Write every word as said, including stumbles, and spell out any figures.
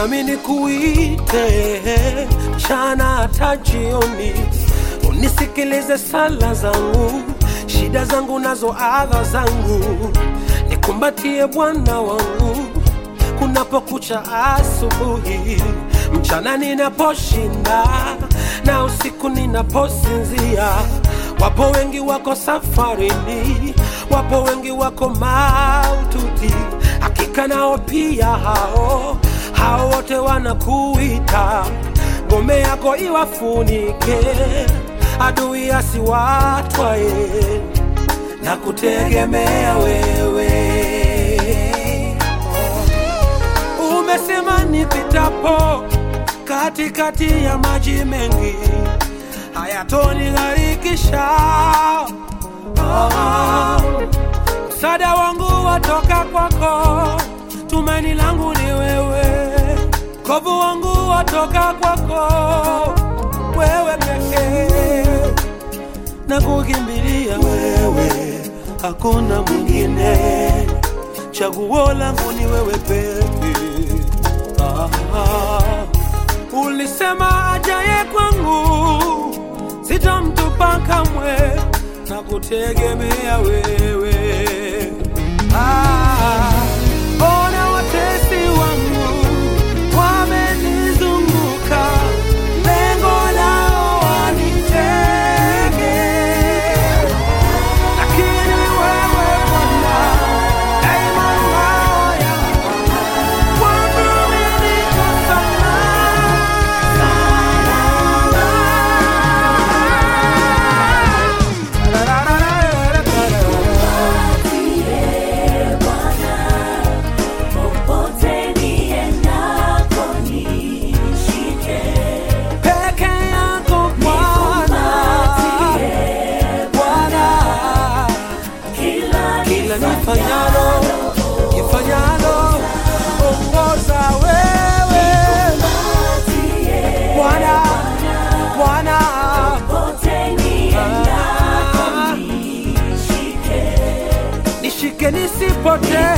nami nikuite mchana hata jioni, unisikilize sala zangu, shida zangu nazo adha zangu, nikumbatie Bwana wangu kunapokucha asubuhi, mchana ninaposhinda na usiku ninaposinzia. Wapo wengi wako safarini, wapo wengi wako maututi, hakika nao pia hao hao wote wanakuita, ngome yako iwafunike, adui asiwatwae, na kutegemea wewe. Umesema nipitapo katikati ya maji mengi, hayatonigharikisha. Oh, msaada wangu watoka kwako, tumaini langu ni wewe, kovu wangu watoka kwako, wewe pekee, na kukimbilia wewe, hakuna mwingine, chaguo langu ni wewe pekee. Ah, ah. Ulisema ajaye kwangu sitamtupa kamwe, na kutegemea wewe. Ah, ona watesi wangu wamenizunguka, lengo lao wanitege, lakini wewe Bwana daima ngao yangu, kwangu mimi niko salama. Nifanyalo, nifanyalo, ongoza wewe Bwana, Bwana, nishike nisipotee.